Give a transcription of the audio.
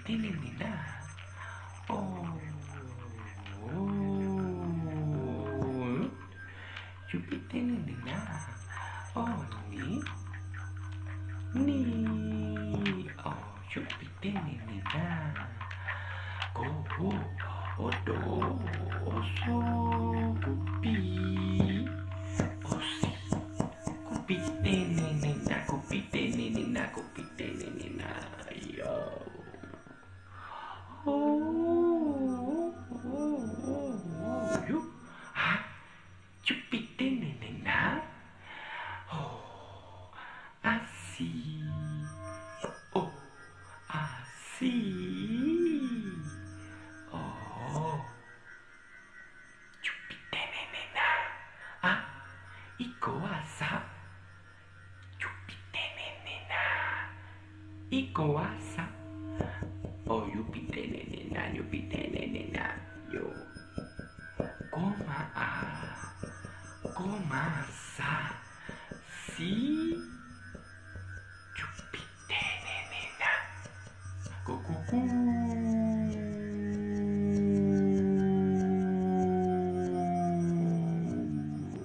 Chupitenenena. Oh. Chupitenenena. Oh, ni. Ni. Oh, chupitenenena. Go. Odo. Oso. Kupi. Osi. Kupitenenena. Kupitenenena. Kupitenenena. Yo. Yo. Ah, chupitenenena. Oh, así. Oh, así. Oh, chupitenenena. Ah, iko asa. Chupitenenena. Iko asa. Oh, yupitenenena, yupitenenena. Yo. Coma a. Coma sa. Si.